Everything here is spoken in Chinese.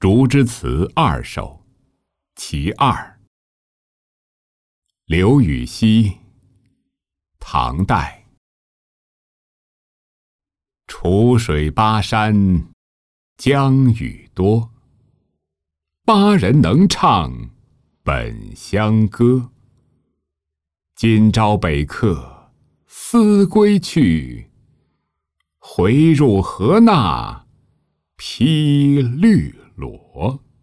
竹枝词二首其二。刘禹锡，唐代。楚水巴山江雨多，巴人能唱本乡歌。今朝北客思归去，回入河纳披绿萝。